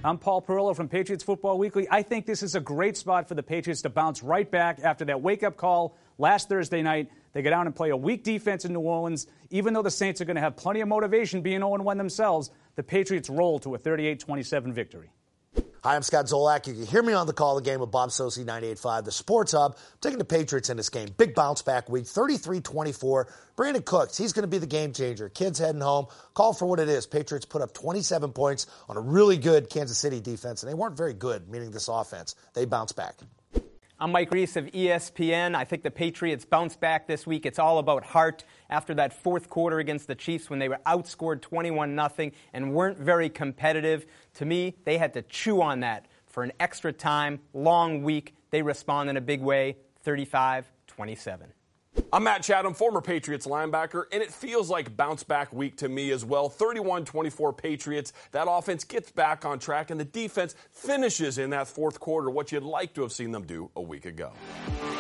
I'm Paul Perillo from Patriots Football Weekly. I think this is a great spot for the Patriots to bounce right back after that wake-up call last Thursday night. They go down and play a weak defense in New Orleans. Even though the Saints are going to have plenty of motivation being 0-1 themselves, the Patriots roll to a 38-27 victory. Hi, I'm Scott Zolak. You can hear me on the call of the game with Bob Socci, 98.5, the Sports Hub. I'm taking the Patriots in this game. Big bounce-back week, 33-24. Brandon Cooks, he's going to be the game changer. Kids heading home. Call for what it is. Patriots put up 27 points on a really good Kansas City defense, and they weren't very good, meaning this offense. They bounced back. I'm Mike Reese of ESPN. I think the Patriots bounce back this week. It's all about heart. After that fourth quarter against the Chiefs when they were outscored 21-0 and weren't very competitive, to me, they had to chew on that for an extra time, long week. They respond in a big way, 35-27. I'm Matt Chatham, former Patriots linebacker, and it feels like bounce-back week to me as well. 31-24 Patriots. That offense gets back on track, and the defense finishes in that fourth quarter what you'd like to have seen them do a week ago.